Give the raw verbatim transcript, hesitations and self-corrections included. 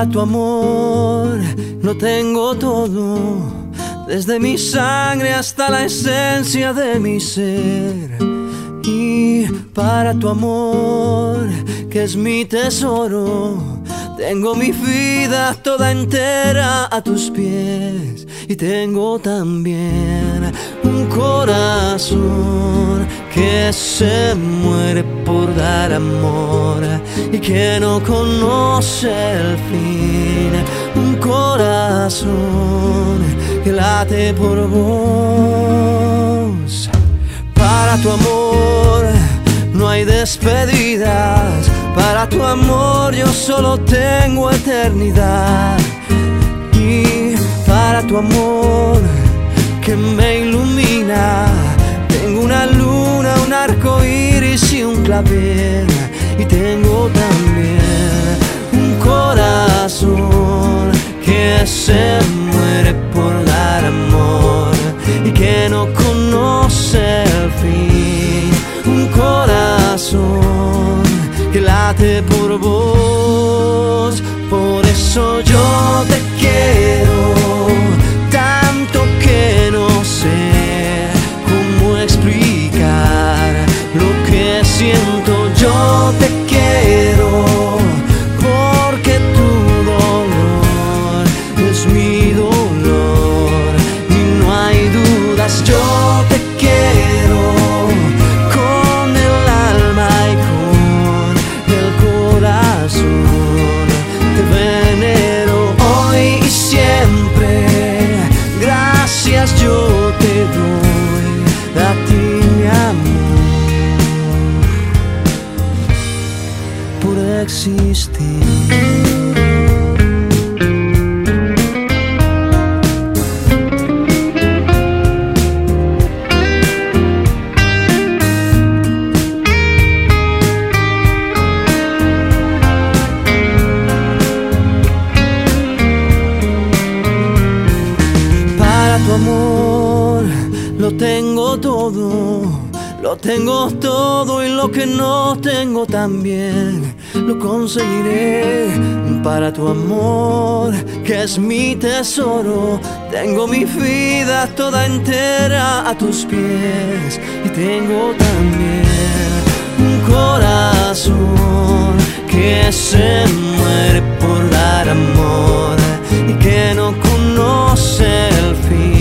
tu amor lo tengo todo, desde mi sangre hasta la esencia de mi ser. Y para tu amor, que es mi tesoro, tengo mi vida toda entera a tus pies. Y tengo también un corazón que se muere por dar amor y que no conoce el fin. Un corazón que late por vos. Para tu amor no hay despedidas, para tu amor yo solo tengo eternidad. Y para tu amor que me ilumina, tengo una luna, un arco iris y un clavel. Y tengo también un corazón que se muere por dar amor y que no conoce el fin. Un corazón que late por vos. Por eso yo te quiero tanto que no sé cómo explicar lo que siento. Yo te quiero porque tu dolor es mi dolor y no hay dudas. Yo te quiero con el alma y con el corazón. Te venero hoy y siempre. Gracias yo te doy a ti, mi amor, por existir. Tu amor lo tengo todo, lo tengo todo y lo que no tengo también lo conseguiré. Para tu amor, que es mi tesoro, tengo mi vida toda entera a tus pies. Y tengo también un corazón que se muere por dar amor y que no conoce el fin.